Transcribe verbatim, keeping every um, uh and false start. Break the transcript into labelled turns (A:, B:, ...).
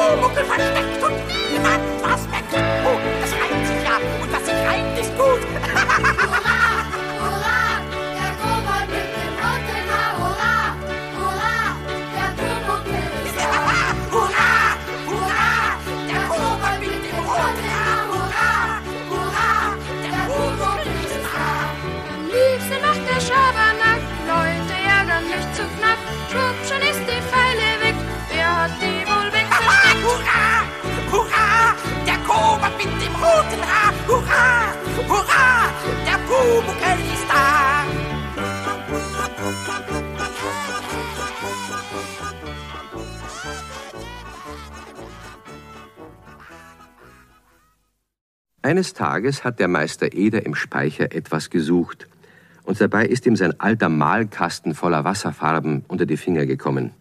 A: Pumuckl versteckt und niemand was merkt. Oh, das reimt sich ja und was sich reimt ist gut.
B: Hurra, hurra, der Kobold mit dem roten Haar. Hurra, hurra, der Pumuckl ist da.
A: Hurra, hurra, der Kobold mit dem roten Haar. Hurra, hurra, der Pumuckl ist da.
B: Am liebsten macht der Schabernack, Leute ärgern mich zu knapp. Schwupp, schon ist die Pfeile weg, wer hat die wohl wegversteckt?
A: Hurra, hurra, der Kobold mit dem roten Haar. Hurra, hurra, der Pumuckl ist da.
C: Eines Tages hat der Meister Eder im Speicher etwas gesucht, und dabei ist ihm sein alter Malkasten voller Wasserfarben unter die Finger gekommen.